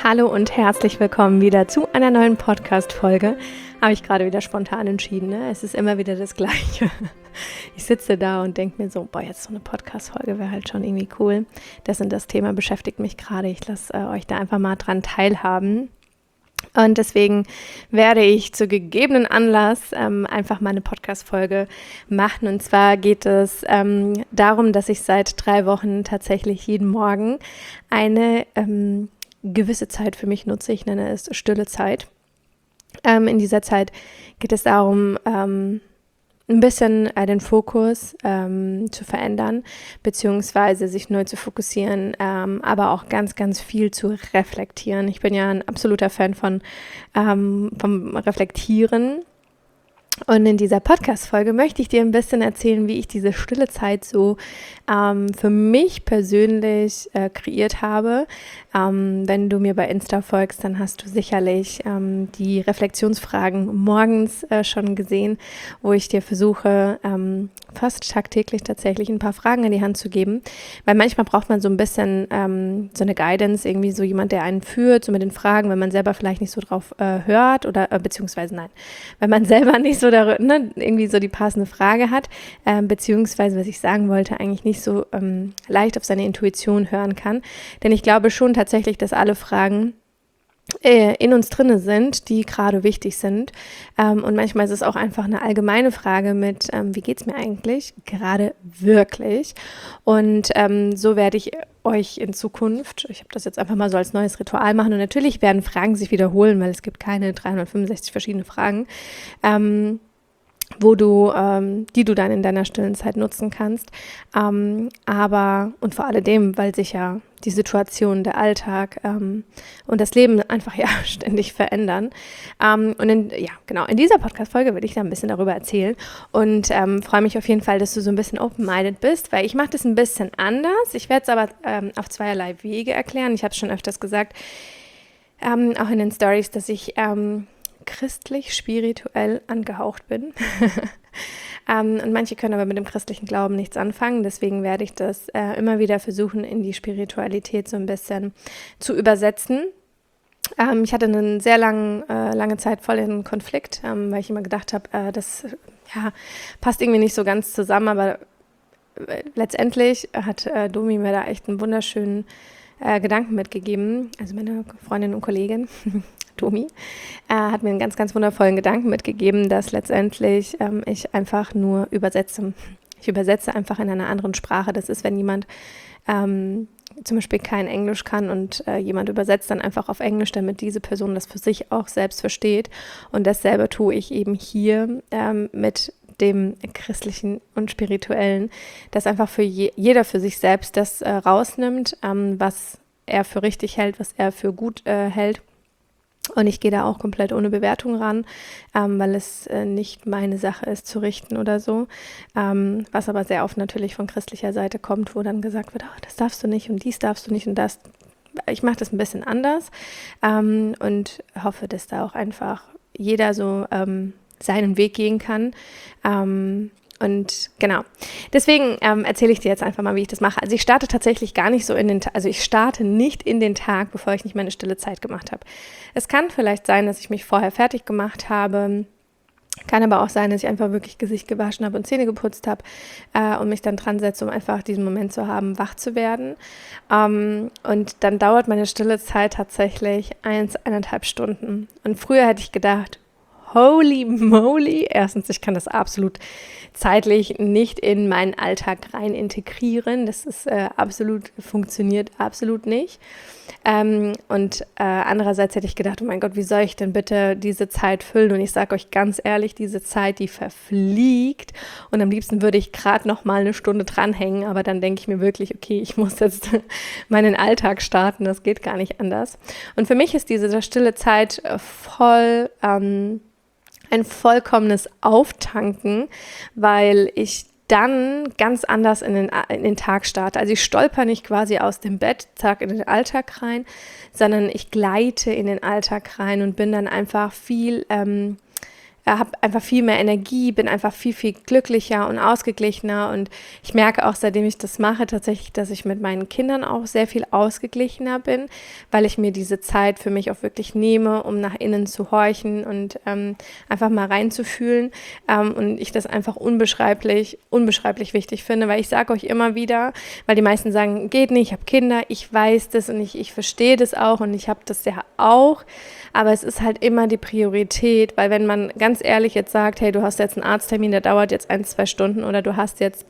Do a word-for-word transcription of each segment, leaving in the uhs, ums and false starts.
Hallo und herzlich willkommen wieder zu einer neuen Podcast-Folge. Habe ich gerade wieder spontan entschieden, ne? Es ist immer wieder das Gleiche. Ich sitze da und denke mir so, boah, jetzt so eine Podcast-Folge wäre halt schon irgendwie cool. Das und das Thema beschäftigt mich gerade. Ich lasse äh, euch da einfach mal dran teilhaben. Und deswegen werde ich zu gegebenen Anlass ähm, einfach mal eine Podcast-Folge machen. Und zwar geht es ähm, darum, dass ich seit drei Wochen tatsächlich jeden Morgen eine ähm, gewisse Zeit für mich nutze. Ich nenne es stille Zeit. Ähm, in dieser Zeit geht es darum, ähm, ein bisschen äh, den Fokus ähm, zu verändern, beziehungsweise sich neu zu fokussieren, ähm, aber auch ganz, ganz viel zu reflektieren. Ich bin ja ein absoluter Fan von ähm, vom Reflektieren. Und in dieser Podcast-Folge möchte ich dir ein bisschen erzählen, wie ich diese stille Zeit so ähm, für mich persönlich äh, kreiert habe. Ähm, wenn du mir bei Insta folgst, dann hast du sicherlich ähm, die Reflexionsfragen morgens äh, schon gesehen, wo ich dir versuche, ähm, fast tagtäglich tatsächlich ein paar Fragen in die Hand zu geben. Weil manchmal braucht man so ein bisschen ähm, so eine Guidance, irgendwie so jemand, der einen führt, so mit den Fragen, wenn man selber vielleicht nicht so drauf äh, hört oder äh, beziehungsweise nein, wenn man selber nicht so da, ne, irgendwie so die passende Frage hat, äh, beziehungsweise, was ich sagen wollte, eigentlich nicht so ähm, leicht auf seine Intuition hören kann. Denn ich glaube schon tatsächlich, dass alle Fragen äh, in uns drinne sind, die gerade wichtig sind. Ähm, und manchmal ist es auch einfach eine allgemeine Frage mit, ähm, wie geht's mir eigentlich gerade wirklich? Und ähm, so werde ich euch in Zukunft, ich habe das jetzt einfach mal so als neues Ritual machen, und natürlich werden Fragen sich wiederholen, weil es gibt keine dreihundertfünfundsechzig verschiedene Fragen, ähm, wo du, ähm, die du dann in deiner stillen Zeit nutzen kannst. Ähm, aber, und vor alledem, weil sich ja die Situation, der Alltag ähm, und das Leben einfach ja ständig verändern. Ähm, und in, ja, genau, in dieser Podcast-Folge will ich da ein bisschen darüber erzählen und ähm, freue mich auf jeden Fall, dass du so ein bisschen open-minded bist, weil ich mache das ein bisschen anders. Ich werde es aber ähm, auf zweierlei Wege erklären. Ich habe es schon öfters gesagt, ähm, auch in den Stories, dass ich ähm, christlich-spirituell angehaucht bin. ähm, und manche können aber mit dem christlichen Glauben nichts anfangen. Deswegen werde ich das äh, immer wieder versuchen, in die Spiritualität so ein bisschen zu übersetzen. Ähm, ich hatte eine sehr lang, äh, lange Zeit voll in Konflikt, ähm, weil ich immer gedacht habe, äh, das ja, passt irgendwie nicht so ganz zusammen. Aber äh, letztendlich hat äh, Domi mir da echt einen wunderschönen äh, Gedanken mitgegeben. Also meine Freundin und Kollegin. Domi, äh, hat mir einen ganz, ganz wundervollen Gedanken mitgegeben, dass letztendlich ähm, ich einfach nur übersetze. Ich übersetze einfach in einer anderen Sprache. Das ist, wenn jemand ähm, zum Beispiel kein Englisch kann und äh, jemand übersetzt dann einfach auf Englisch, damit diese Person das für sich auch selbst versteht. Und dasselbe tue ich eben hier ähm, mit dem Christlichen und Spirituellen, dass einfach für je, jeder für sich selbst das äh, rausnimmt, ähm, was er für richtig hält, was er für gut äh, hält. Und ich gehe da auch komplett ohne Bewertung ran, ähm, weil es äh, nicht meine Sache ist zu richten oder so. Ähm, was aber sehr oft natürlich von christlicher Seite kommt, wo dann gesagt wird, oh, das darfst du nicht und dies darfst du nicht und das. Ich mache das ein bisschen anders ähm, und hoffe, dass da auch einfach jeder so ähm, seinen Weg gehen kann. Ähm, Und genau, deswegen ähm, erzähle ich dir jetzt einfach mal, wie ich das mache. Also ich starte tatsächlich gar nicht so in den Tag, also ich starte nicht in den Tag, bevor ich nicht meine stille Zeit gemacht habe. Es kann vielleicht sein, dass ich mich vorher fertig gemacht habe, kann aber auch sein, dass ich einfach wirklich Gesicht gewaschen habe und Zähne geputzt habe äh, und mich dann dran setze, um einfach diesen Moment zu haben, wach zu werden. Ähm, und dann dauert meine stille Zeit tatsächlich eins, eineinhalb Stunden. Und früher hätte ich gedacht, holy moly, erstens, ich kann das absolut zeitlich nicht in meinen Alltag rein integrieren. Das ist äh, absolut, funktioniert absolut nicht. Ähm, und äh, andererseits hätte ich gedacht, oh mein Gott, wie soll ich denn bitte diese Zeit füllen? Und ich sage euch ganz ehrlich, diese Zeit, die verfliegt. Und am liebsten würde ich gerade noch mal eine Stunde dranhängen. Aber dann denke ich mir wirklich, okay, ich muss jetzt meinen Alltag starten. Das geht gar nicht anders. Und für mich ist diese stille Zeit voll ähm, ein vollkommenes Auftanken, weil ich dann ganz anders in den, in den Tag starte. Also ich stolper nicht quasi aus dem Bett, zack, in den Alltag rein, sondern ich gleite in den Alltag rein und bin dann einfach viel ähm, äh, habe einfach viel mehr Energie, bin einfach viel, viel glücklicher und ausgeglichener und ich merke auch, seitdem ich das mache, tatsächlich, dass ich mit meinen Kindern auch sehr viel ausgeglichener bin, weil ich mir diese Zeit für mich auch wirklich nehme, um nach innen zu horchen und ähm, einfach mal reinzufühlen ähm, und ich das einfach unbeschreiblich, unbeschreiblich wichtig finde, weil ich sage euch immer wieder, weil die meisten sagen, geht nicht, ich habe Kinder, ich weiß das und ich, ich verstehe das auch und ich habe das ja auch, aber es ist halt immer die Priorität, weil wenn man ganz ehrlich jetzt sagt, hey, du hast jetzt einen Arzttermin, der dauert jetzt ein, zwei Stunden oder du hast jetzt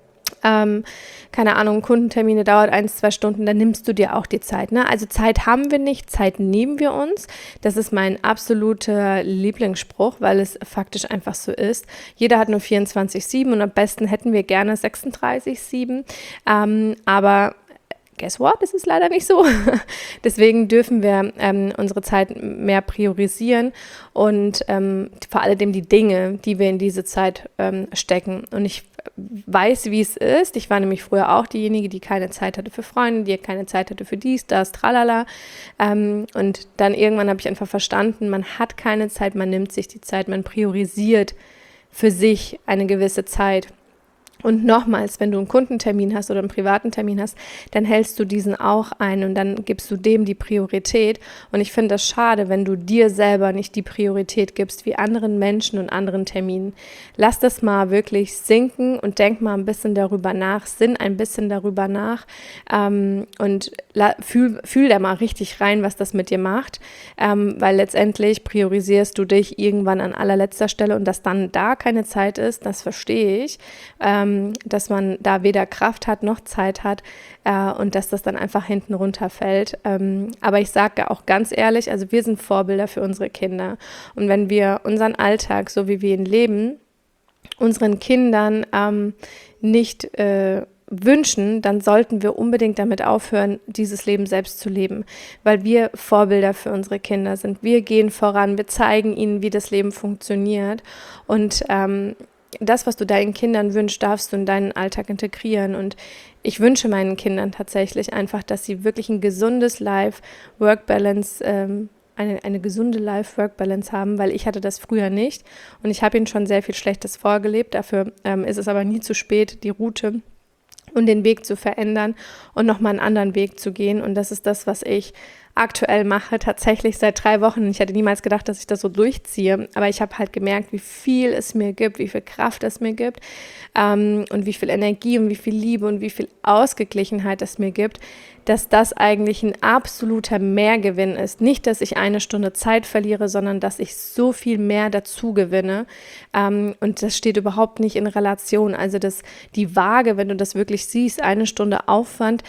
Ähm, keine Ahnung, ein Kundentermin, der dauert ein, zwei Stunden, dann nimmst du dir auch die Zeit. Ne? Also Zeit haben wir nicht, Zeit nehmen wir uns. Das ist mein absoluter Lieblingsspruch, weil es faktisch einfach so ist. Jeder hat nur vierundzwanzig sieben und am besten hätten wir gerne sechsunddreißig sieben. Ähm, aber guess what? Das ist leider nicht so. Deswegen dürfen wir ähm, unsere Zeit mehr priorisieren und ähm, vor allem die Dinge, die wir in diese Zeit ähm, stecken. Und ich weiß, wie es ist. Ich war nämlich früher auch diejenige, die keine Zeit hatte für Freunde, die keine Zeit hatte für dies, das, tralala. Ähm, und dann irgendwann habe ich einfach verstanden, man hat keine Zeit, man nimmt sich die Zeit, man priorisiert für sich eine gewisse Zeit. Und nochmals, wenn du einen Kundentermin hast oder einen privaten Termin hast, dann hältst du diesen auch ein und dann gibst du dem die Priorität. Und ich finde das schade, wenn du dir selber nicht die Priorität gibst wie anderen Menschen und anderen Terminen. Lass das mal wirklich sinken und denk mal ein bisschen darüber nach, sinn ein bisschen darüber nach ähm, und la- fühl, fühl da mal richtig rein, was das mit dir macht, ähm, weil letztendlich priorisierst du dich irgendwann an allerletzter Stelle und dass dann da keine Zeit ist, das verstehe ich. Ähm, dass man da weder Kraft hat noch Zeit hat äh, und dass das dann einfach hinten runterfällt. Ähm, aber ich sage auch ganz ehrlich, also wir sind Vorbilder für unsere Kinder. Und wenn wir unseren Alltag, so wie wir ihn leben, unseren Kindern ähm, nicht äh, wünschen, dann sollten wir unbedingt damit aufhören, dieses Leben selbst zu leben, weil wir Vorbilder für unsere Kinder sind. Wir gehen voran, wir zeigen ihnen, wie das Leben funktioniert und ähm, das, was du deinen Kindern wünschst, darfst du in deinen Alltag integrieren. Und ich wünsche meinen Kindern tatsächlich einfach, dass sie wirklich ein gesundes Life-Work-Balance, ähm, eine, eine gesunde Life-Work-Balance haben, weil ich hatte das früher nicht. Und ich habe ihnen schon sehr viel Schlechtes vorgelebt. Dafür ähm, ist es aber nie zu spät, die Route und den Weg zu verändern und nochmal einen anderen Weg zu gehen. Und das ist das, was ich aktuell mache, tatsächlich seit drei Wochen. Ich hätte niemals gedacht, dass ich das so durchziehe, aber ich habe halt gemerkt, wie viel es mir gibt, wie viel Kraft es mir gibt ähm, und wie viel Energie und wie viel Liebe und wie viel Ausgeglichenheit es mir gibt, dass das eigentlich ein absoluter Mehrgewinn ist. Nicht, dass ich eine Stunde Zeit verliere, sondern dass ich so viel mehr dazu gewinne. Ähm, und das steht überhaupt nicht in Relation. Also das, die Waage, wenn du das wirklich siehst, eine Stunde Aufwand,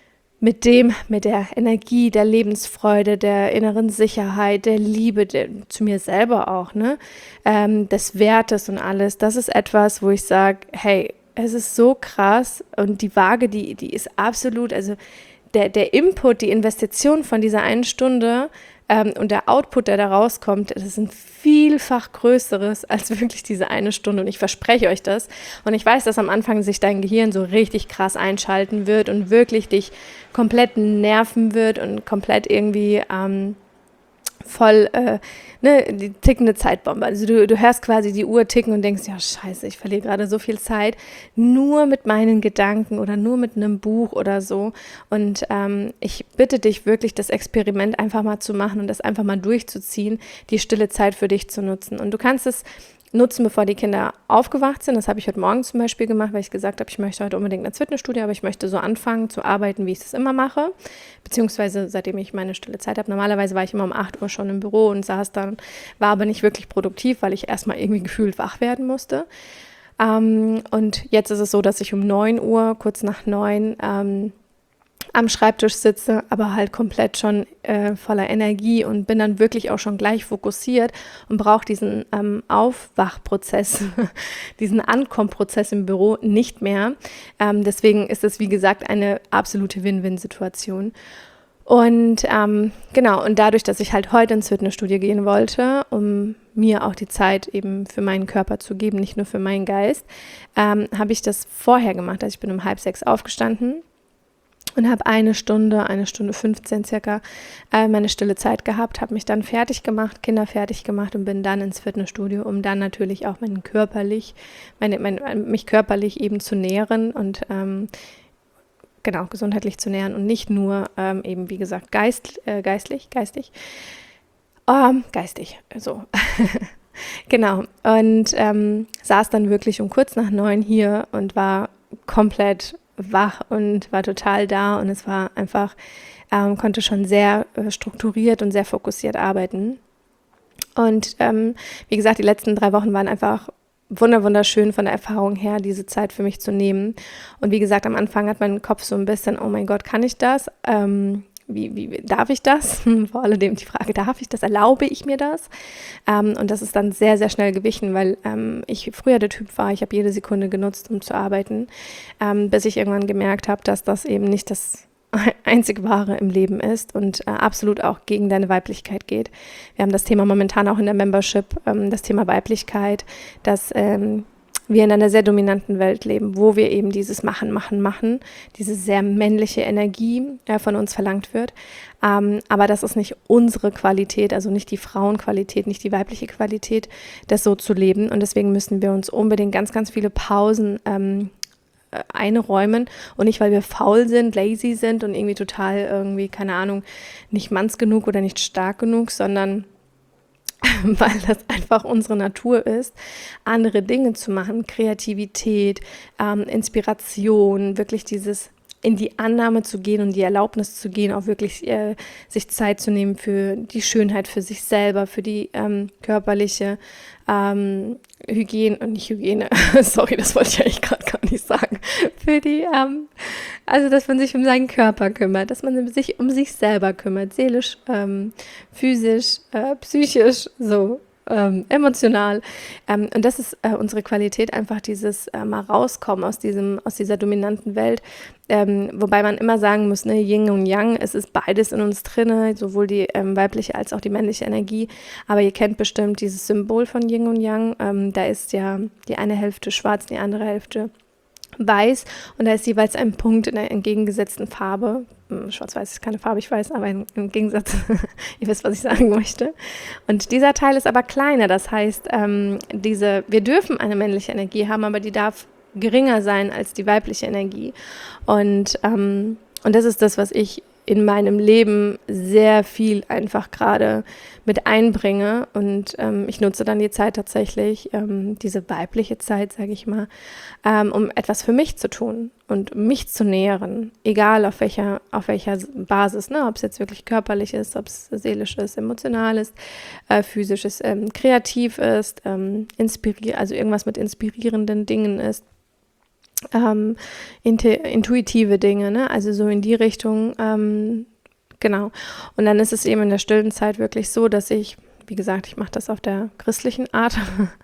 mit dem, mit der Energie, der Lebensfreude, der inneren Sicherheit, der Liebe, der, zu mir selber auch, ne, ähm, des Wertes und alles, das ist etwas, wo ich sage, hey, es ist so krass und die Waage, die, die ist absolut, also der, der Input, die Investition von dieser einen Stunde ähm, und der Output, der da rauskommt, das ist ein vielfach größeres als wirklich diese eine Stunde und ich verspreche euch das und ich weiß, dass am Anfang sich dein Gehirn so richtig krass einschalten wird und wirklich dich komplett nerven wird und komplett irgendwie ähm, voll äh, ne, die tickende Zeitbombe. Also du, du hörst quasi die Uhr ticken und denkst, ja scheiße, ich verliere gerade so viel Zeit, nur mit meinen Gedanken oder nur mit einem Buch oder so. Und ähm, ich bitte dich wirklich, das Experiment einfach mal zu machen und das einfach mal durchzuziehen, die stille Zeit für dich zu nutzen. Und du kannst es nutzen, bevor die Kinder aufgewacht sind. Das habe ich heute Morgen zum Beispiel gemacht, weil ich gesagt habe, ich möchte heute unbedingt ins Fitnessstudio, aber ich möchte so anfangen zu arbeiten, wie ich es immer mache, beziehungsweise seitdem ich meine stille Zeit habe. Normalerweise war ich immer um acht Uhr schon im Büro und saß dann, war aber nicht wirklich produktiv, weil ich erstmal irgendwie gefühlt wach werden musste. Ähm, und jetzt ist es so, dass ich um neun Uhr, kurz nach neun, ähm, am Schreibtisch sitze, aber halt komplett schon äh, voller Energie und bin dann wirklich auch schon gleich fokussiert und brauche diesen ähm, Aufwachprozess, diesen Ankommprozess im Büro nicht mehr. Ähm, deswegen ist es, wie gesagt, eine absolute Win-Win-Situation. Und ähm, genau, und dadurch, dass ich halt heute ins Fitnessstudio gehen wollte, um mir auch die Zeit eben für meinen Körper zu geben, nicht nur für meinen Geist, ähm, habe ich das vorher gemacht. Also ich bin um halb sechs aufgestanden und habe eine Stunde, eine Stunde fünfzehn circa äh, meine stille Zeit gehabt, habe mich dann fertig gemacht, Kinder fertig gemacht und bin dann ins Fitnessstudio, um dann natürlich auch meinen körperlich, meine, meine, mich körperlich eben zu nähren und ähm, genau, gesundheitlich zu nähren und nicht nur ähm, eben, wie gesagt, geist, äh, geistlich, geistig, ähm, geistig, so. Genau, und ähm, saß dann wirklich um kurz nach neun hier und war komplett wach und war total da und es war einfach, ähm, konnte schon sehr äh, strukturiert und sehr fokussiert arbeiten. Und ähm, wie gesagt, die letzten drei Wochen waren einfach wunder wunderschön von der Erfahrung her, diese Zeit für mich zu nehmen. Und wie gesagt, am Anfang hat mein Kopf so ein bisschen, oh mein Gott, kann ich das? Ähm, Wie, wie darf ich das? Vor allem die Frage, darf ich das? Erlaube ich mir das? Ähm, und das ist dann sehr, sehr schnell gewichen, weil ähm, ich früher der Typ war, ich habe jede Sekunde genutzt, um zu arbeiten, ähm, bis ich irgendwann gemerkt habe, dass das eben nicht das einzig Wahre im Leben ist und äh, absolut auch gegen deine Weiblichkeit geht. Wir haben das Thema momentan auch in der Membership, ähm, das Thema Weiblichkeit, dass ähm, wir in einer sehr dominanten Welt leben, wo wir eben dieses Machen, Machen, Machen, diese sehr männliche Energie äh, von uns verlangt wird. Ähm, aber das ist nicht unsere Qualität, also nicht die Frauenqualität, nicht die weibliche Qualität, das so zu leben. Und deswegen müssen wir uns unbedingt ganz, ganz viele Pausen ähm, einräumen und nicht, weil wir faul sind, lazy sind und irgendwie total irgendwie, keine Ahnung, nicht manns genug oder nicht stark genug, sondern weil das einfach unsere Natur ist, andere Dinge zu machen, Kreativität, ähm, Inspiration, wirklich dieses in die Annahme zu gehen und die Erlaubnis zu gehen, auch wirklich äh, sich Zeit zu nehmen für die Schönheit, für sich selber, für die ähm, körperliche ähm, Hygiene, und nicht Hygiene, sorry, das wollte ich eigentlich gerade gar nicht sagen, für die, ähm, also dass man sich um seinen Körper kümmert, dass man sich um sich selber kümmert, seelisch, ähm, physisch, äh, psychisch, so. Ähm, emotional. Ähm, und das ist äh, unsere Qualität, einfach dieses äh, mal rauskommen aus diesem, aus dieser dominanten Welt. Ähm, wobei man immer sagen muss, ne, Yin und Yang, es ist beides in uns drin, sowohl die ähm, weibliche als auch die männliche Energie. Aber ihr kennt bestimmt dieses Symbol von Yin und Yang. Ähm, da ist ja die eine Hälfte schwarz, die andere Hälfte weiß und da ist jeweils ein Punkt in der entgegengesetzten Farbe. Schwarz-Weiß ist keine Farbe, ich weiß, aber im Gegensatz, ihr wisst, was ich sagen möchte. Und dieser Teil ist aber kleiner, das heißt, ähm, diese, wir dürfen eine männliche Energie haben, aber die darf geringer sein als die weibliche Energie. Und, ähm, und das ist das, was ich in meinem Leben sehr viel einfach gerade mit einbringe und ähm, ich nutze dann die Zeit tatsächlich, ähm, diese weibliche Zeit, sage ich mal, ähm, um etwas für mich zu tun und mich zu nähren, egal auf welcher, auf welcher Basis, ne? Ob es jetzt wirklich körperlich ist, ob es seelisch ist, emotional ist, äh, physisch ist, ähm, kreativ ist, ähm, inspiri- also irgendwas mit inspirierenden Dingen ist. Ähm, intuitive Dinge, ne? Also so in die Richtung, ähm, genau. Und dann ist es eben in der stillen Zeit wirklich so, dass ich, wie gesagt, ich mache das auf der christlichen Art,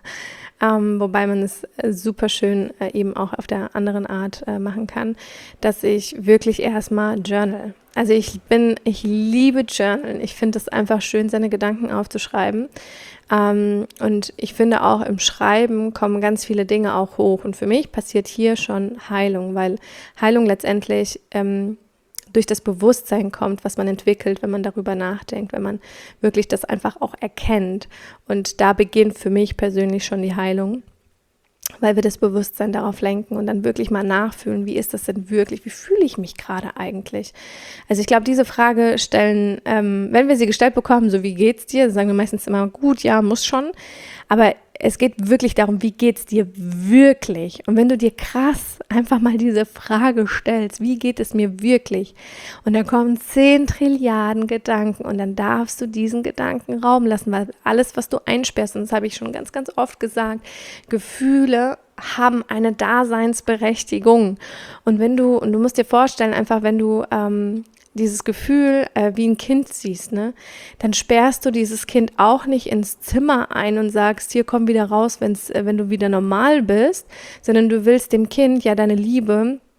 ähm, wobei man es super schön äh, eben auch auf der anderen Art äh, machen kann, dass ich wirklich erstmal journal. Also ich bin, ich liebe Journalen. Ich finde es einfach schön, seine Gedanken aufzuschreiben. Ähm, und ich finde auch im Schreiben kommen ganz viele Dinge auch hoch. Und für mich passiert hier schon Heilung, weil Heilung letztendlich ähm, durch das Bewusstsein kommt, was man entwickelt, wenn man darüber nachdenkt, wenn man wirklich das einfach auch erkennt. Und da beginnt für mich persönlich schon die Heilung, weil wir das Bewusstsein darauf lenken und dann wirklich mal nachfühlen, wie ist das denn wirklich, wie fühle ich mich gerade eigentlich? Also ich glaube, diese Frage stellen, ähm, wenn wir sie gestellt bekommen, so wie geht's dir, sagen wir meistens immer, gut, ja, muss schon, aber es geht wirklich darum, wie geht's dir wirklich? Und wenn du dir krass einfach mal diese Frage stellst, wie geht es mir wirklich? Und dann kommen zehn Trilliarden Gedanken und dann darfst du diesen Gedanken Raum lassen, weil alles, was du einsperrst, und das habe ich schon ganz, ganz oft gesagt, Gefühle haben eine Daseinsberechtigung. Und wenn du, und du musst dir vorstellen, einfach wenn du ähm, dieses Gefühl äh, wie ein Kind siehst, ne, dann sperrst du dieses Kind auch nicht ins Zimmer ein und sagst, hier komm wieder raus, wenn's, äh, wenn du wieder normal bist, sondern du willst dem Kind ja deine Liebe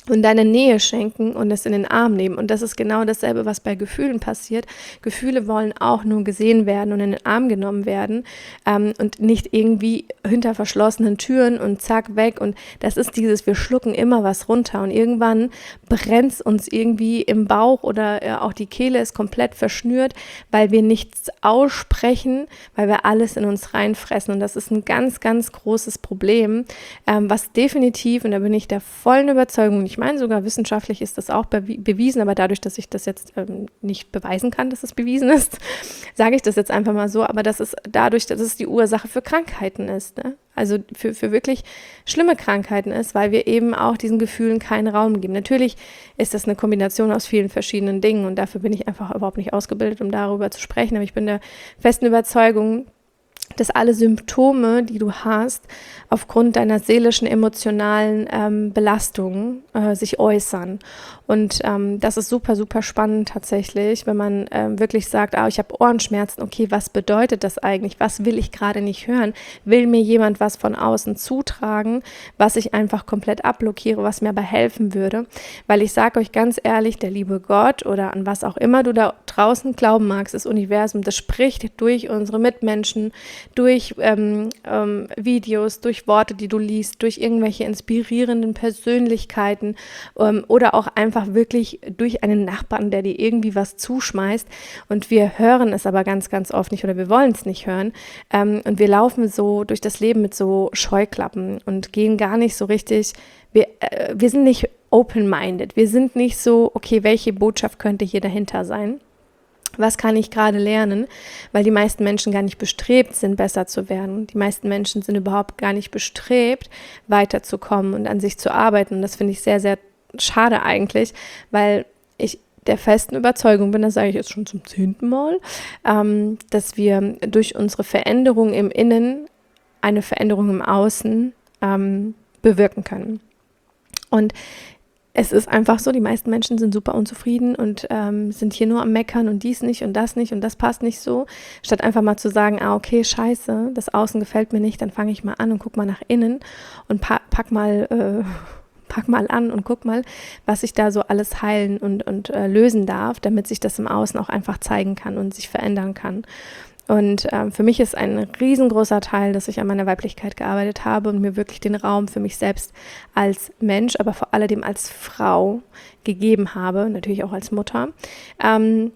und deine Nähe schenken und es in den Arm nehmen. Und das ist genau dasselbe, was bei Gefühlen passiert. Gefühle wollen auch nur gesehen werden und in den Arm genommen werden ähm, und nicht irgendwie hinter verschlossenen Türen und zack, weg. Und das ist dieses, wir schlucken immer was runter und irgendwann brennt es uns irgendwie im Bauch oder äh, auch die Kehle ist komplett verschnürt, weil wir nichts aussprechen, weil wir alles in uns reinfressen. Und das ist ein ganz, ganz großes Problem, ähm, was definitiv, und da bin ich der vollen Überzeugung, ich meine sogar wissenschaftlich ist das auch bewi- bewiesen, aber dadurch, dass ich das jetzt ähm, nicht beweisen kann, dass es bewiesen ist, sage ich das jetzt einfach mal so, aber das ist dadurch, dass es die Ursache für Krankheiten ist, ne? Also für, für wirklich schlimme Krankheiten ist, weil wir eben auch diesen Gefühlen keinen Raum geben. Natürlich ist das eine Kombination aus vielen verschiedenen Dingen und dafür bin ich einfach überhaupt nicht ausgebildet, um darüber zu sprechen, aber ich bin der festen Überzeugung, dass alle Symptome, die du hast, aufgrund deiner seelischen, emotionalen ähm, Belastungen äh, sich äußern. Und ähm, das ist super, super spannend tatsächlich, wenn man ähm, wirklich sagt, ah, ich habe Ohrenschmerzen, okay, was bedeutet das eigentlich? Was will ich gerade nicht hören? Will mir jemand was von außen zutragen, was ich einfach komplett abblockiere, was mir aber helfen würde? Weil ich sage euch ganz ehrlich, der liebe Gott oder an was auch immer du da draußen glauben magst, das Universum, das spricht durch unsere Mitmenschen, durch ähm, ähm, Videos, durch Worte, die du liest, durch irgendwelche inspirierenden Persönlichkeiten ähm, oder auch einfach wirklich durch einen Nachbarn, der dir irgendwie was zuschmeißt und wir hören es aber ganz, ganz oft nicht oder wir wollen es nicht hören ähm, und wir laufen so durch das Leben mit so Scheuklappen und gehen gar nicht so richtig, wir, äh, wir sind nicht open-minded, wir sind nicht so, okay, welche Botschaft könnte hier dahinter sein? Was kann ich gerade lernen? Weil die meisten Menschen gar nicht bestrebt sind, besser zu werden. Die meisten Menschen sind überhaupt gar nicht bestrebt, weiterzukommen und an sich zu arbeiten. Und das finde ich sehr, sehr schade eigentlich, weil ich der festen Überzeugung bin, das sage ich jetzt schon zum zehnten Mal, ähm, dass wir durch unsere Veränderung im Innen eine Veränderung im Außen ähm, bewirken können. Und es ist einfach so, die meisten Menschen sind super unzufrieden und ähm, sind hier nur am Meckern und dies nicht und das nicht und das passt nicht so. Statt einfach mal zu sagen, ah, okay, scheiße, das Außen gefällt mir nicht, dann fange ich mal an und guck mal nach innen und pa- pack mal äh, pack mal an und guck mal, was ich da so alles heilen und, und äh, lösen darf, damit sich das im Außen auch einfach zeigen kann und sich verändern kann. Und ähm, für mich ist ein riesengroßer Teil, dass ich an meiner Weiblichkeit gearbeitet habe und mir wirklich den Raum für mich selbst als Mensch, aber vor allem als Frau gegeben habe, natürlich auch als Mutter, ähm,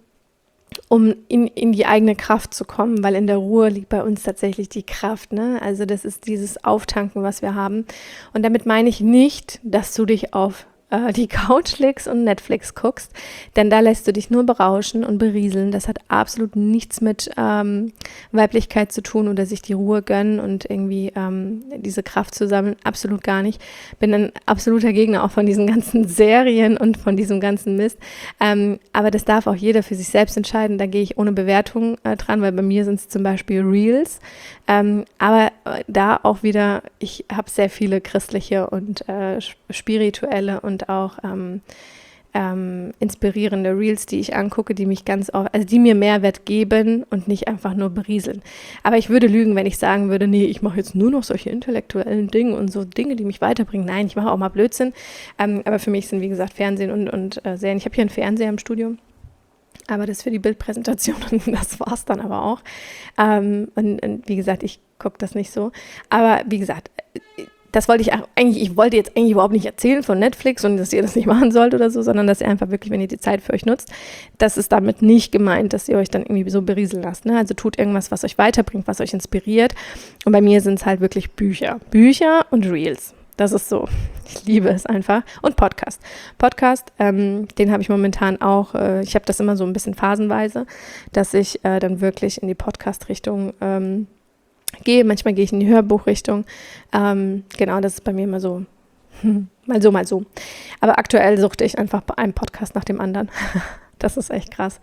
um in, in die eigene Kraft zu kommen, weil in der Ruhe liegt bei uns tatsächlich die Kraft, ne? Also das ist dieses Auftanken, was wir haben. Und damit meine ich nicht, dass du dich auf äh, die Couch legst und Netflix guckst, denn da lässt du dich nur berauschen und berieseln. Das hat absolut nichts mit ähm, Weiblichkeit zu tun oder sich die Ruhe gönnen und irgendwie ähm, diese Kraft zu sammeln. Absolut gar nicht. Bin ein absoluter Gegner auch von diesen ganzen Serien und von diesem ganzen Mist. Ähm, aber das darf auch jeder für sich selbst entscheiden. Da gehe ich ohne Bewertung äh, dran, weil bei mir sind es zum Beispiel Reels. Ähm, aber äh, da auch wieder, ich habe sehr viele christliche und äh, spirituelle und auch ähm, ähm, inspirierende Reels, die ich angucke, die mich ganz oft, also die mir Mehrwert geben und nicht einfach nur berieseln. Aber ich würde lügen, wenn ich sagen würde, nee, ich mache jetzt nur noch solche intellektuellen Dinge und so Dinge, die mich weiterbringen. Nein, ich mache auch mal Blödsinn. Ähm, aber für mich sind, wie gesagt, Fernsehen und, und äh, Serien. Ich habe hier einen Fernseher im Studio. Aber das für die Bildpräsentation und das war's dann aber auch. Ähm, und, und wie gesagt, ich gucke das nicht so. Aber wie gesagt, das wollte ich eigentlich, ich wollte jetzt eigentlich überhaupt nicht erzählen von Netflix und dass ihr das nicht machen sollt oder so, sondern dass ihr einfach wirklich, wenn ihr die Zeit für euch nutzt, das ist damit nicht gemeint, dass ihr euch dann irgendwie so berieseln lasst. Ne? Also tut irgendwas, was euch weiterbringt, was euch inspiriert. Und bei mir sind es halt wirklich Bücher. Bücher und Reels. Das ist so. Ich liebe es einfach. Und Podcast. Podcast, ähm, den habe ich momentan auch, äh, ich habe das immer so ein bisschen phasenweise, dass ich äh, dann wirklich in die Podcast-Richtung ähm, gehe. Manchmal gehe ich in die Hörbuchrichtung. Ähm, genau, das ist bei mir immer so, mal so, mal so. Aber aktuell suchte ich einfach einen Podcast nach dem anderen. Das ist echt krass.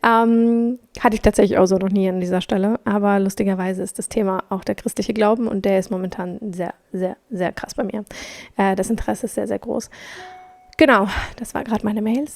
Ähm, hatte ich tatsächlich auch so noch nie an dieser Stelle. Aber lustigerweise ist das Thema auch der christliche Glauben und der ist momentan sehr, sehr, sehr krass bei mir. Äh, das Interesse ist sehr, sehr groß. Genau, das war gerade meine Mails,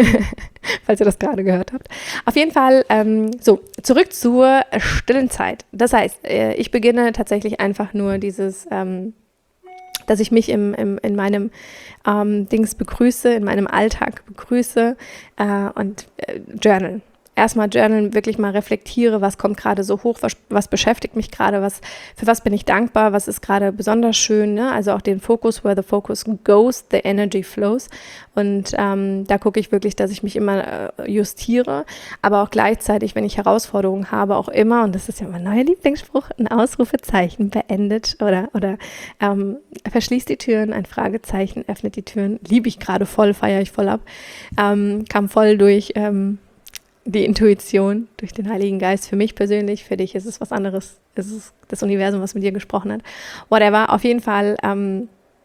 falls ihr das gerade gehört habt. Auf jeden Fall, ähm, so, zurück zur stillen Zeit. Das heißt, äh, ich beginne tatsächlich einfach nur dieses, ähm, dass ich mich im, im, in meinem ähm, Dings begrüße, in meinem Alltag begrüße äh, und äh, journal. Erstmal journalen, wirklich mal reflektiere, was kommt gerade so hoch, was, was beschäftigt mich gerade, was, für was bin ich dankbar, was ist gerade besonders schön, ne? Also auch den Fokus, where the focus goes, the energy flows. Und ähm, da gucke ich wirklich, dass ich mich immer äh, justiere, aber auch gleichzeitig, wenn ich Herausforderungen habe, auch immer, und das ist ja mein neuer Lieblingsspruch, ein Ausrufezeichen beendet oder, oder ähm, verschließt die Türen, ein Fragezeichen öffnet die Türen, liebe ich gerade voll, feiere ich voll ab, ähm, kam voll durch ähm, die Intuition, durch den Heiligen Geist. Für mich persönlich, für dich ist es was anderes. Es ist das Universum, was mit dir gesprochen hat. Whatever, auf jeden Fall, ähm,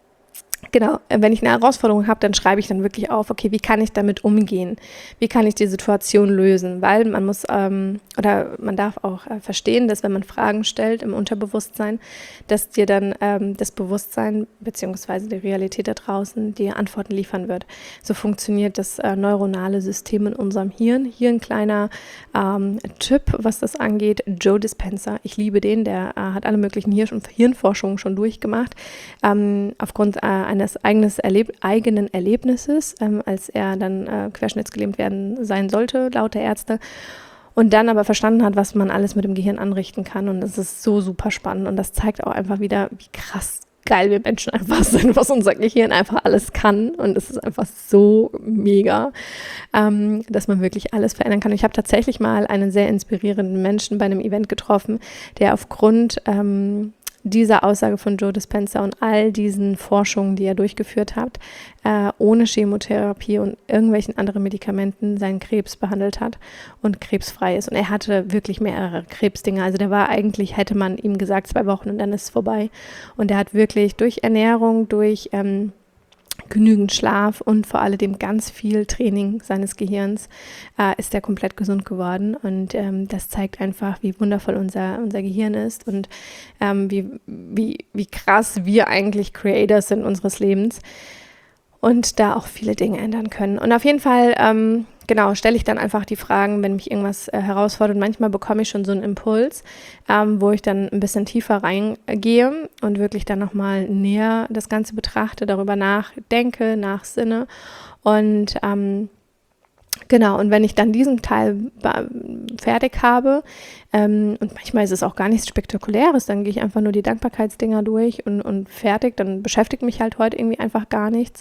genau, wenn ich eine Herausforderung habe, dann schreibe ich dann wirklich auf, okay, wie kann ich damit umgehen? Wie kann ich die Situation lösen? Weil man muss, ähm, oder man darf auch äh, verstehen, dass wenn man Fragen stellt im Unterbewusstsein, dass dir dann ähm, das Bewusstsein beziehungsweise die Realität da draußen die Antworten liefern wird. So funktioniert das äh, neuronale System in unserem Hirn. Hier ein kleiner ähm, Tipp, was das angeht. Joe Dispenza, ich liebe den, der äh, hat alle möglichen Hirn- Hirnforschungen schon durchgemacht. Ähm, aufgrund äh, eines eigenes Erleb- eigenen Erlebnisses, ähm, als er dann äh, querschnittsgelähmt werden sein sollte, laut der Ärzte. Und dann aber verstanden hat, was man alles mit dem Gehirn anrichten kann. Und das ist so super spannend. Und das zeigt auch einfach wieder, wie krass geil wir Menschen einfach sind, was unser Gehirn einfach alles kann. Und es ist einfach so mega, ähm, dass man wirklich alles verändern kann. Und ich habe tatsächlich mal einen sehr inspirierenden Menschen bei einem Event getroffen, der aufgrund ähm, dieser Aussage von Joe Dispenza und all diesen Forschungen, die er durchgeführt hat, äh, ohne Chemotherapie und irgendwelchen anderen Medikamenten seinen Krebs behandelt hat und krebsfrei ist. Und er hatte wirklich mehrere Krebsdinge. Also der war eigentlich, hätte man ihm gesagt, zwei Wochen und dann ist es vorbei. Und er hat wirklich durch Ernährung, durch ähm, genügend Schlaf und vor allem ganz viel Training seines Gehirns äh, ist er komplett gesund geworden. Und ähm, das zeigt einfach, wie wundervoll unser, unser Gehirn ist und ähm, wie, wie, wie krass wir eigentlich Creators sind unseres Lebens und da auch viele Dinge ändern können. Und auf jeden Fall, ähm, genau, stelle ich dann einfach die Fragen, wenn mich irgendwas äh, herausfordert. Manchmal bekomme ich schon so einen Impuls, ähm, wo ich dann ein bisschen tiefer reingehe und wirklich dann nochmal näher das Ganze betrachte, darüber nachdenke, nachsinne. Und ähm, genau, und wenn ich dann diesen Teil fertig habe, ähm, und manchmal ist es auch gar nichts Spektakuläres, dann gehe ich einfach nur die Dankbarkeitsdinger durch und, und fertig, dann beschäftigt mich halt heute irgendwie einfach gar nichts.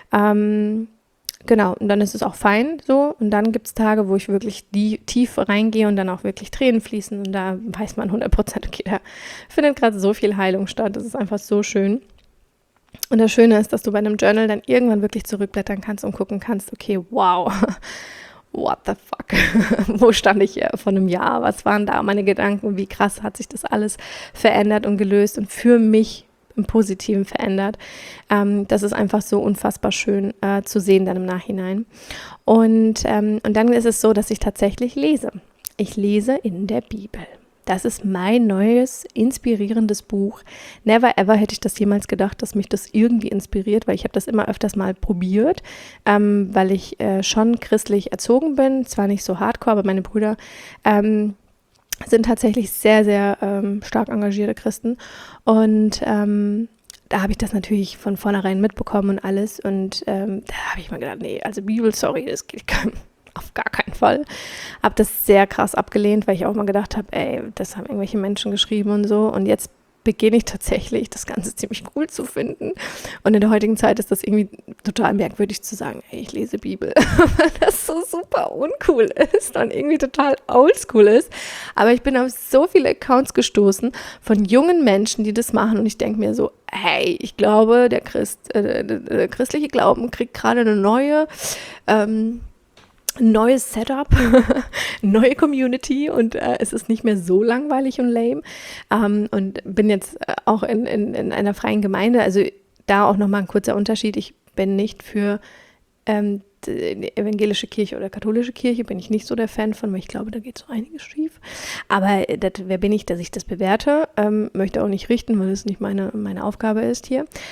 Ähm, genau, und dann ist es auch fein so. Und dann gibt es Tage, wo ich wirklich die, tief reingehe und dann auch wirklich Tränen fließen. Und da weiß man hundert Prozent, okay, da findet gerade so viel Heilung statt. Das ist einfach so schön. Und das Schöne ist, dass du bei einem Journal dann irgendwann wirklich zurückblättern kannst und gucken kannst, okay, wow, what the fuck, wo stand ich vor einem Jahr, was waren da meine Gedanken, wie krass hat sich das alles verändert und gelöst und für mich im Positiven verändert. Ähm, das ist einfach so unfassbar schön äh, zu sehen dann im Nachhinein. Und, ähm, und dann ist es so, dass ich tatsächlich lese. Ich lese in der Bibel. Das ist mein neues, inspirierendes Buch. Never ever hätte ich das jemals gedacht, dass mich das irgendwie inspiriert, weil ich habe das immer öfters mal probiert, ähm, weil ich äh, schon christlich erzogen bin, zwar nicht so hardcore, aber meine Brüder ähm, sind tatsächlich sehr, sehr ähm, stark engagierte Christen und ähm, da habe ich das natürlich von vornherein mitbekommen und alles und ähm, da habe ich mir gedacht, nee, also Bibel, sorry, das geht gar nicht. Auf gar keinen Fall. Habe das sehr krass abgelehnt, weil ich auch mal gedacht habe, ey, das haben irgendwelche Menschen geschrieben und so. Und jetzt beginne ich tatsächlich, das Ganze ziemlich cool zu finden. Und in der heutigen Zeit ist das irgendwie total merkwürdig zu sagen, ey, ich lese Bibel. Weil das so super uncool ist und irgendwie total oldschool ist. Aber ich bin auf so viele Accounts gestoßen von jungen Menschen, die das machen. Und ich denke mir so, hey, ich glaube, der, Christ, äh, der christliche Glauben kriegt gerade eine neue ähm, neues Setup, neue Community und äh, es ist nicht mehr so langweilig und lame ähm, und bin jetzt äh, auch in, in, in einer freien Gemeinde, also da auch nochmal ein kurzer Unterschied, ich bin nicht für ähm, die evangelische Kirche oder katholische Kirche, bin ich nicht so der Fan von, weil ich glaube, da geht so einiges schief, aber das, wer bin ich, dass ich das bewerte, ähm, möchte auch nicht richten, weil es nicht meine, meine Aufgabe ist hier.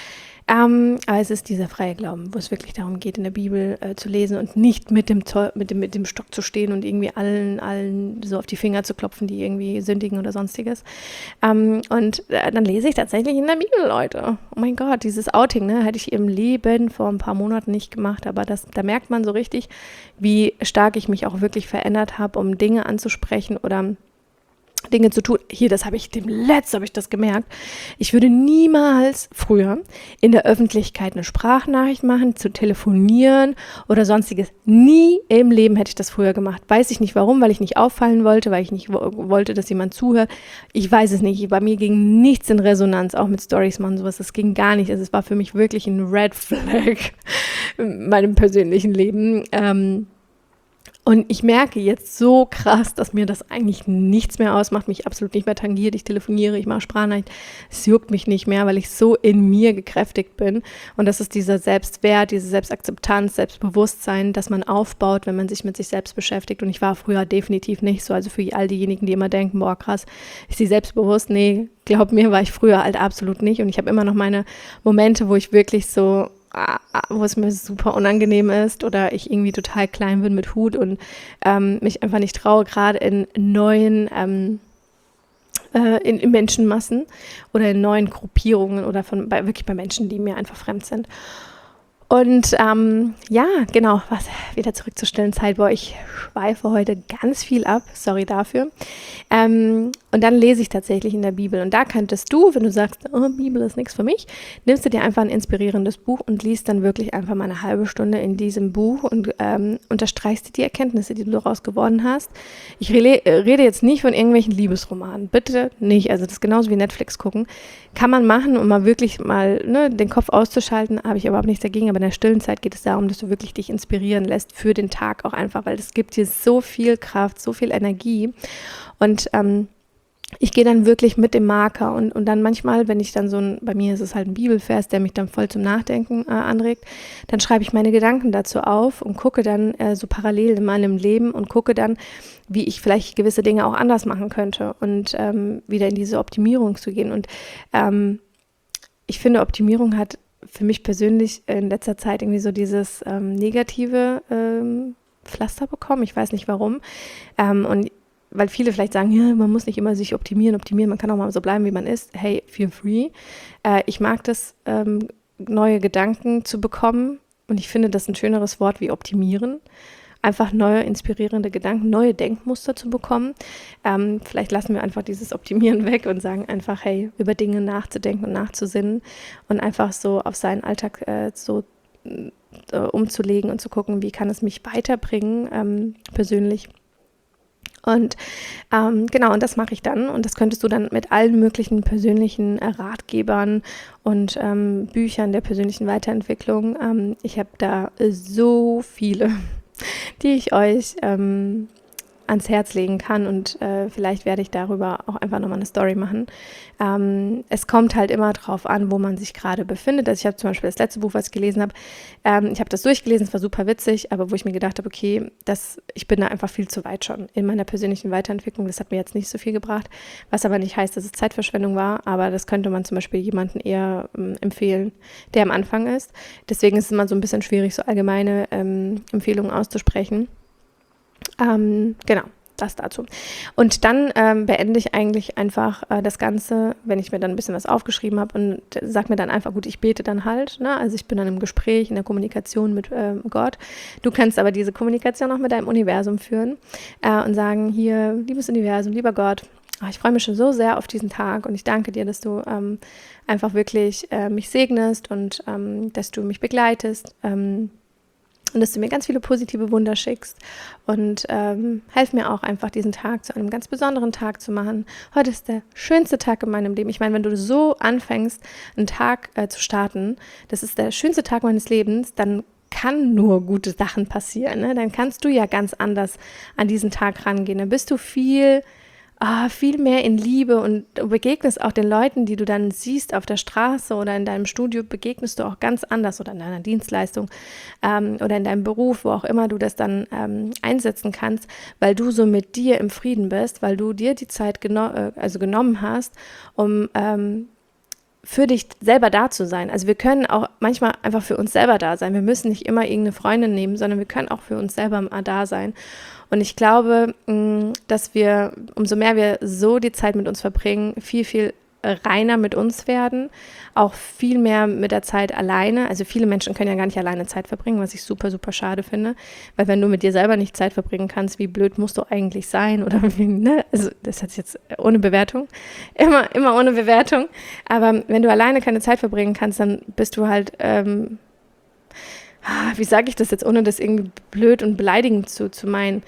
Ähm, aber es ist dieser freie Glauben, wo es wirklich darum geht, in der Bibel äh, zu lesen und nicht mit dem, Zoll, mit, dem, mit dem Stock zu stehen und irgendwie allen, allen so auf die Finger zu klopfen, die irgendwie sündigen oder sonstiges. Ähm, und äh, dann lese ich tatsächlich in der Bibel, Leute. Oh mein Gott, dieses Outing, ne, hätte ich im Leben vor ein paar Monaten nicht gemacht, aber das, da merkt man so richtig, wie stark ich mich auch wirklich verändert habe, um Dinge anzusprechen oder Dinge zu tun. Hier, das habe ich, dem Letzt habe ich das gemerkt. Ich würde niemals früher in der Öffentlichkeit eine Sprachnachricht machen, zu telefonieren oder sonstiges. Nie im Leben hätte ich das früher gemacht. Weiß ich nicht warum, weil ich nicht auffallen wollte, weil ich nicht wo- wollte, dass jemand zuhört. Ich weiß es nicht. Bei mir ging nichts in Resonanz, auch mit Storys machen, sowas. Das ging gar nicht. Also es war für mich wirklich ein Red Flag in meinem persönlichen Leben. Ähm, Und ich merke jetzt so krass, dass mir das eigentlich nichts mehr ausmacht, mich absolut nicht mehr tangiert. Ich telefoniere, ich mache Sprachnachricht. Es juckt mich nicht mehr, weil ich so in mir gekräftigt bin. Und das ist dieser Selbstwert, diese Selbstakzeptanz, Selbstbewusstsein, das man aufbaut, wenn man sich mit sich selbst beschäftigt. Und ich war früher definitiv nicht so. Also für all diejenigen, die immer denken, boah krass, ist sie selbstbewusst? Nee, glaub mir, war ich früher halt absolut nicht. Und ich habe immer noch meine Momente, wo ich wirklich so wo es mir super unangenehm ist oder ich irgendwie total klein bin mit Hut und ähm, mich einfach nicht traue, gerade in neuen ähm, äh, in, in Menschenmassen oder in neuen Gruppierungen oder von bei, wirklich bei Menschen, die mir einfach fremd sind. Und ähm, ja, genau, was wieder zurück zur stillen Zeit. Boah, ich schweife heute ganz viel ab, sorry dafür. Ähm, und dann lese ich tatsächlich in der Bibel. Und da könntest du, wenn du sagst, oh, Bibel ist nichts für mich, nimmst du dir einfach ein inspirierendes Buch und liest dann wirklich einfach mal eine halbe Stunde in diesem Buch und ähm, unterstreichst dir die Erkenntnisse, die du daraus gewonnen hast. Ich rede, rede jetzt nicht von irgendwelchen Liebesromanen, bitte nicht. Also das ist genauso wie Netflix gucken. Kann man machen, um mal wirklich mal ne, den Kopf auszuschalten, habe ich überhaupt nichts dagegen. Aber in der stillen Zeit geht es darum, dass du wirklich dich inspirieren lässt für den Tag auch einfach, weil es gibt dir so viel Kraft, so viel Energie. Und ähm, ich gehe dann wirklich mit dem Marker und, und dann manchmal, wenn ich dann so ein, bei mir ist es halt ein Bibelvers, der mich dann voll zum Nachdenken äh, anregt, dann schreibe ich meine Gedanken dazu auf und gucke dann äh, so parallel in meinem Leben und gucke dann, wie ich vielleicht gewisse Dinge auch anders machen könnte und ähm, wieder in diese Optimierung zu gehen. Und ähm, ich finde, Optimierung hat für mich persönlich in letzter Zeit irgendwie so dieses ähm, negative ähm, Pflaster bekommen. Ich weiß nicht warum. Ähm, und weil viele vielleicht sagen, ja, man muss nicht immer sich optimieren, optimieren, man kann auch mal so bleiben, wie man ist. Hey, feel free. Äh, ich mag das, ähm, neue Gedanken zu bekommen und ich finde das ein schöneres Wort wie optimieren. Einfach neue, inspirierende Gedanken, neue Denkmuster zu bekommen. Ähm, vielleicht lassen wir einfach dieses Optimieren weg und sagen einfach, hey, über Dinge nachzudenken und nachzusinnen und einfach so auf seinen Alltag äh, so äh, umzulegen und zu gucken, wie kann es mich weiterbringen, ähm, persönlich. Und ähm, genau, und das mache ich dann. Und das könntest du dann mit allen möglichen persönlichen äh, Ratgebern und ähm, Büchern der persönlichen Weiterentwicklung. Ähm, ich habe da so viele, die ich euch ähm, ans Herz legen kann und äh, vielleicht werde ich darüber auch einfach nochmal eine Story machen. Ähm, es kommt halt immer drauf an, wo man sich gerade befindet. Also ich habe zum Beispiel das letzte Buch, was ich gelesen habe, ähm, ich habe das durchgelesen, es war super witzig, aber wo ich mir gedacht habe, okay, das, ich bin da einfach viel zu weit schon in meiner persönlichen Weiterentwicklung. Das hat mir jetzt nicht so viel gebracht, was aber nicht heißt, dass es Zeitverschwendung war, aber das könnte man zum Beispiel jemandem eher ähm, empfehlen, der am Anfang ist. Deswegen ist es immer so ein bisschen schwierig, so allgemeine ähm, Empfehlungen auszusprechen. Ähm, genau, das dazu. Und dann ähm, beende ich eigentlich einfach äh, das Ganze, wenn ich mir dann ein bisschen was aufgeschrieben habe und sage mir dann einfach, gut, ich bete dann halt, ne? Also ich bin dann im Gespräch, in der Kommunikation mit ähm, Gott. Du kannst aber diese Kommunikation auch mit deinem Universum führen äh, und sagen, hier, liebes Universum, lieber Gott, oh, ich freue mich schon so sehr auf diesen Tag und ich danke dir, dass du ähm, einfach wirklich äh, mich segnest und ähm, dass du mich begleitest, ähm, und dass du mir ganz viele positive Wunder schickst und ähm, helf mir auch einfach, diesen Tag zu einem ganz besonderen Tag zu machen. Heute ist der schönste Tag in meinem Leben. Ich meine, wenn du so anfängst, einen Tag äh, zu starten, das ist der schönste Tag meines Lebens, dann kann nur gute Sachen passieren. Ne? Dann kannst du ja ganz anders an diesen Tag rangehen. Dann bist du viel... Ah, viel mehr in Liebe und du begegnest auch den Leuten, die du dann siehst auf der Straße oder in deinem Studio, begegnest du auch ganz anders oder in deiner Dienstleistung ähm, oder in deinem Beruf, wo auch immer du das dann ähm, einsetzen kannst, weil du so mit dir im Frieden bist, weil du dir die Zeit geno- äh, also genommen hast, um ähm, für dich selber da zu sein. Also wir können auch manchmal einfach für uns selber da sein. Wir müssen nicht immer irgendeine Freundin nehmen, sondern wir können auch für uns selber mal da sein. Und ich glaube, dass wir, umso mehr wir so die Zeit mit uns verbringen, viel, viel reiner mit uns werden, auch viel mehr mit der Zeit alleine. Also viele Menschen können ja gar nicht alleine Zeit verbringen, was ich super, super schade finde, weil wenn du mit dir selber nicht Zeit verbringen kannst, wie blöd musst du eigentlich sein oder wie, ne? Also das ist jetzt ohne Bewertung, immer, immer ohne Bewertung, aber wenn du alleine keine Zeit verbringen kannst, dann bist du halt, ähm, wie sage ich das jetzt, ohne das irgendwie blöd und beleidigend zu, zu meinen,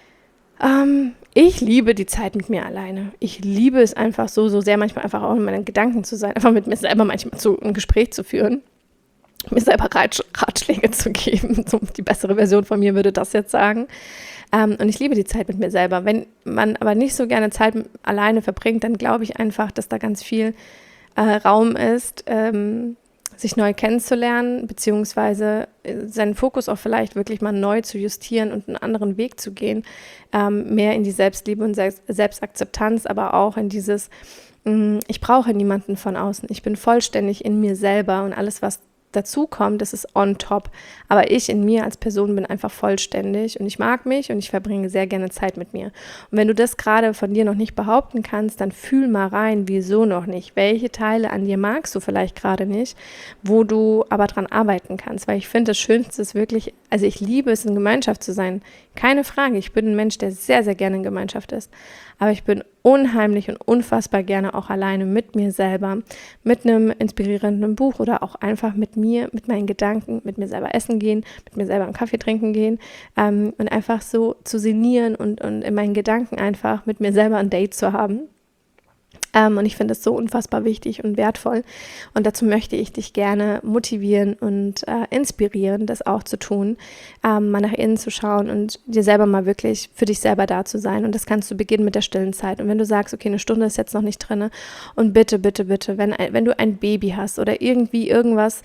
ähm, ich liebe die Zeit mit mir alleine. Ich liebe es einfach so, so sehr manchmal einfach auch in meinen Gedanken zu sein, einfach mit mir selber manchmal zu, ein Gespräch zu führen, mir selber Ratsch- Ratschläge zu geben. So, die bessere Version von mir würde das jetzt sagen. Ähm, und ich liebe die Zeit mit mir selber. Wenn man aber nicht so gerne Zeit alleine verbringt, dann glaube ich einfach, dass da ganz viel äh, Raum ist, ähm, sich neu kennenzulernen, beziehungsweise seinen Fokus auch vielleicht wirklich mal neu zu justieren und einen anderen Weg zu gehen, ähm, mehr in die Selbstliebe und Selbst- Selbstakzeptanz, aber auch in dieses, mh, ich brauche niemanden von außen, ich bin vollständig in mir selber und alles, was dazu kommt, das ist on top. Aber ich in mir als Person bin einfach vollständig und ich mag mich und ich verbringe sehr gerne Zeit mit mir. Und wenn du das gerade von dir noch nicht behaupten kannst, dann fühl mal rein, wieso noch nicht? Welche Teile an dir magst du vielleicht gerade nicht, wo du aber dran arbeiten kannst? Weil ich finde, das Schönste ist wirklich, also ich liebe es, in Gemeinschaft zu sein. Keine Frage, ich bin ein Mensch, der sehr, sehr gerne in Gemeinschaft ist. Aber ich bin unheimlich und unfassbar gerne auch alleine mit mir selber, mit einem inspirierenden Buch oder auch einfach mit mir, mit meinen Gedanken, mit mir selber essen gehen, mit mir selber einen Kaffee trinken gehen ähm, und einfach so zu sinnieren und, und in meinen Gedanken einfach mit mir selber ein Date zu haben. Ähm, und ich finde es so unfassbar wichtig und wertvoll. Und dazu möchte ich dich gerne motivieren und äh, inspirieren, das auch zu tun, ähm, mal nach innen zu schauen und dir selber mal wirklich für dich selber da zu sein. Und das kannst du beginnen mit der stillen Zeit. Und wenn du sagst, okay, eine Stunde ist jetzt noch nicht drin, und bitte, bitte, bitte, wenn, wenn du ein Baby hast oder irgendwie irgendwas,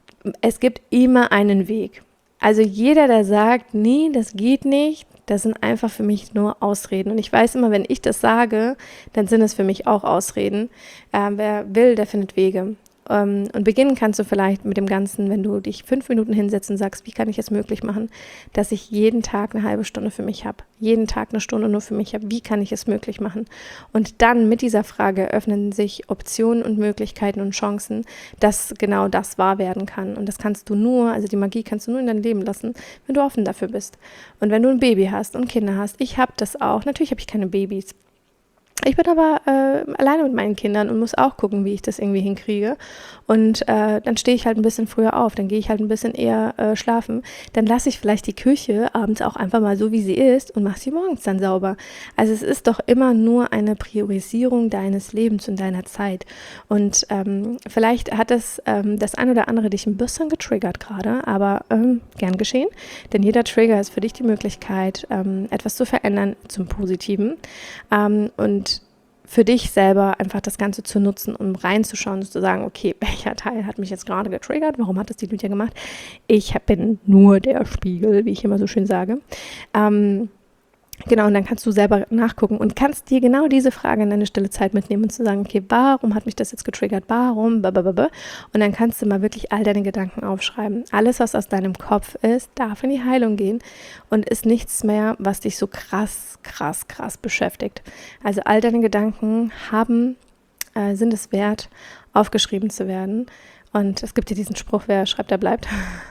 es gibt immer einen Weg. Also jeder, der sagt, nee, das geht nicht, das sind einfach für mich nur Ausreden. Und ich weiß immer, wenn ich das sage, dann sind es für mich auch Ausreden. Äh, wer will, der findet Wege. Ähm, und beginnen kannst du vielleicht mit dem Ganzen, wenn du dich fünf Minuten hinsetzt und sagst, wie kann ich es möglich machen, dass ich jeden Tag eine halbe Stunde für mich habe. Jeden Tag eine Stunde nur für mich habe. Wie kann ich es möglich machen? Und dann mit dieser Frage öffnen sich Optionen und Möglichkeiten und Chancen, dass genau das wahr werden kann. Und das kannst du nur, also die Magie kannst du nur in dein Leben lassen, wenn du offen dafür bist. Und wenn du ein Baby hast und Kinder hast, ich habe das auch. Natürlich habe ich keine Babys. Ich bin aber äh, alleine mit meinen Kindern und muss auch gucken, wie ich das irgendwie hinkriege. Und äh, dann stehe ich halt ein bisschen früher auf, dann gehe ich halt ein bisschen eher äh, schlafen. Dann lasse ich vielleicht die Küche abends auch einfach mal so, wie sie ist und mache sie morgens dann sauber. Also es ist doch immer nur eine Priorisierung deines Lebens und deiner Zeit. Und ähm, vielleicht hat das ähm, das ein oder andere dich ein bisschen getriggert gerade, aber ähm, gern geschehen. Denn jeder Trigger ist für dich die Möglichkeit, ähm, etwas zu verändern zum Positiven. Ähm, und für dich selber einfach das Ganze zu nutzen, um reinzuschauen und zu sagen, okay, welcher Teil hat mich jetzt gerade getriggert? Warum hat das die Lydia gemacht? Ich bin nur der Spiegel, wie ich immer so schön sage. Ähm, Genau, und dann kannst du selber nachgucken und kannst dir genau diese Frage in deine stille Zeit mitnehmen und zu sagen, okay, warum hat mich das jetzt getriggert? Warum? Blablabla. Und dann kannst du mal wirklich all deine Gedanken aufschreiben. Alles, was aus deinem Kopf ist, darf in die Heilung gehen und ist nichts mehr, was dich so krass, krass, krass beschäftigt. Also all deine Gedanken haben, äh, sind es wert, aufgeschrieben zu werden. Und es gibt hier diesen Spruch, wer schreibt, der bleibt.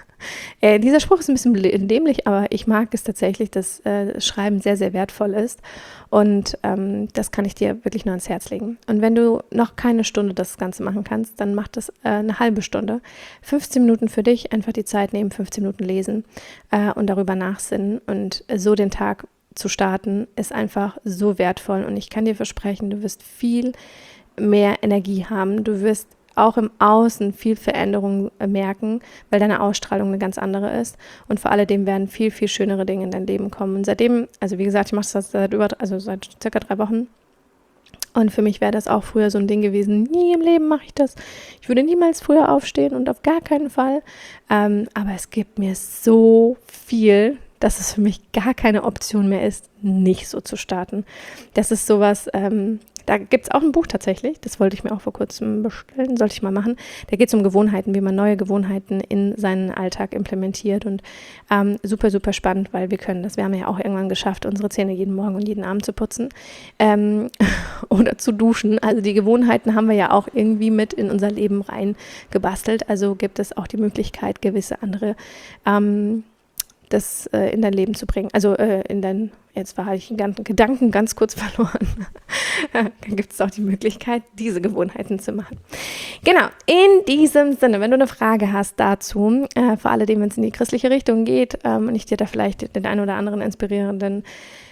Äh, dieser Spruch ist ein bisschen dämlich, aber ich mag es tatsächlich, dass äh, Schreiben sehr, sehr wertvoll ist und ähm, das kann ich dir wirklich nur ans Herz legen. Und wenn du noch keine Stunde das Ganze machen kannst, dann mach das äh, eine halbe Stunde. fünfzehn Minuten für dich, einfach die Zeit nehmen, fünfzehn Minuten lesen äh, und darüber nachsinnen und so den Tag zu starten, ist einfach so wertvoll und ich kann dir versprechen, du wirst viel mehr Energie haben, du wirst auch im Außen viel Veränderung merken, weil deine Ausstrahlung eine ganz andere ist und vor alledem werden viel, viel schönere Dinge in dein Leben kommen. Und seitdem, also wie gesagt, ich mache das seit über, also seit circa drei Wochen und für mich wäre das auch früher so ein Ding gewesen, nie im Leben mache ich das. Ich würde niemals früher aufstehen und auf gar keinen Fall, ähm, aber es gibt mir so viel, dass es für mich gar keine Option mehr ist, nicht so zu starten. Das ist sowas, ähm, da gibt es auch ein Buch tatsächlich, das wollte ich mir auch vor kurzem bestellen, sollte ich mal machen. Da geht es um Gewohnheiten, wie man neue Gewohnheiten in seinen Alltag implementiert und ähm, super, super spannend, weil wir können das, wir haben ja auch irgendwann geschafft, unsere Zähne jeden Morgen und jeden Abend zu putzen ähm, oder zu duschen. Also die Gewohnheiten haben wir ja auch irgendwie mit in unser Leben rein gebastelt, also gibt es auch die Möglichkeit, gewisse andere ähm, das äh, in dein Leben zu bringen. Also äh, in dein, jetzt war ich den ganzen Gedanken ganz kurz verloren. Dann gibt es auch die Möglichkeit, diese Gewohnheiten zu machen. Genau, in diesem Sinne, wenn du eine Frage hast dazu, äh, vor allem, wenn es in die christliche Richtung geht ähm, und ich dir da vielleicht den einen oder anderen inspirierenden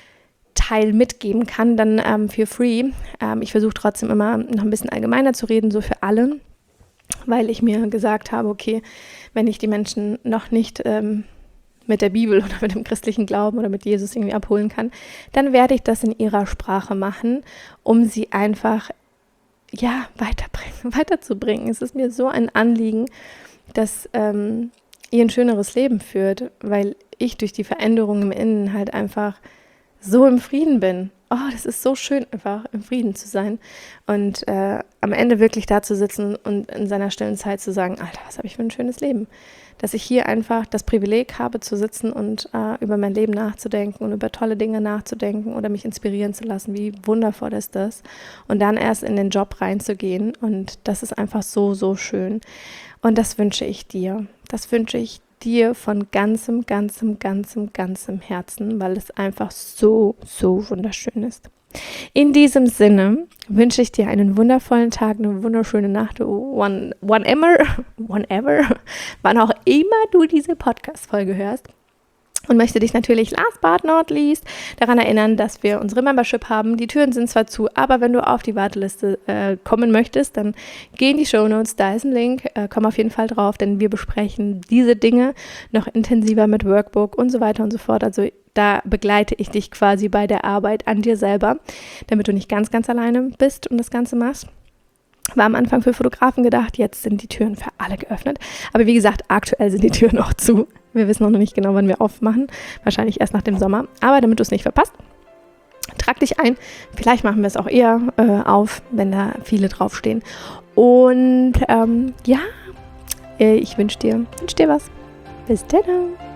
Teil mitgeben kann, dann ähm, feel free. Ähm, ich versuche trotzdem immer noch ein bisschen allgemeiner zu reden, so für alle, weil ich mir gesagt habe, okay, wenn ich die Menschen noch nicht ähm, mit der Bibel oder mit dem christlichen Glauben oder mit Jesus irgendwie abholen kann, dann werde ich das in ihrer Sprache machen, um sie einfach, ja, weiterbringen, weiterzubringen. Es ist mir so ein Anliegen, dass ähm, ihr ein schöneres Leben führt, weil ich durch die Veränderung im Innen halt einfach so im Frieden bin. Oh, das ist so schön, einfach im Frieden zu sein und äh, am Ende wirklich da zu sitzen und in seiner stillen Zeit zu sagen, Alter, was habe ich für ein schönes Leben. Dass ich hier einfach das Privileg habe, zu sitzen und äh, über mein Leben nachzudenken und über tolle Dinge nachzudenken oder mich inspirieren zu lassen. Wie wundervoll ist das? Und dann erst in den Job reinzugehen und das ist einfach so, so schön. Und das wünsche ich dir. Das wünsche ich dir von ganzem, ganzem, ganzem, ganzem Herzen, weil es einfach so, so wunderschön ist. In diesem Sinne wünsche ich dir einen wundervollen Tag, eine wunderschöne Nacht, one, whenever, whenever, wann auch immer du diese Podcast-Folge hörst. Und möchte dich natürlich last but not least daran erinnern, dass wir unsere Membership haben. Die Türen sind zwar zu, aber wenn du auf die Warteliste äh, kommen möchtest, dann geh in die Shownotes, da ist ein Link, äh, komm auf jeden Fall drauf, denn wir besprechen diese Dinge noch intensiver mit Workbook und so weiter und so fort. Also da begleite ich dich quasi bei der Arbeit an dir selber, damit du nicht ganz, ganz alleine bist und das Ganze machst. War am Anfang für Fotografen gedacht, jetzt sind die Türen für alle geöffnet. Aber wie gesagt, aktuell sind die Türen noch zu. Wir wissen noch nicht genau, wann wir aufmachen. Wahrscheinlich erst nach dem Sommer. Aber damit du es nicht verpasst, trag dich ein. Vielleicht machen wir es auch eher äh, auf, wenn da viele draufstehen. Und ähm, ja, ich wünsche dir, wünsch dir was. Bis dann.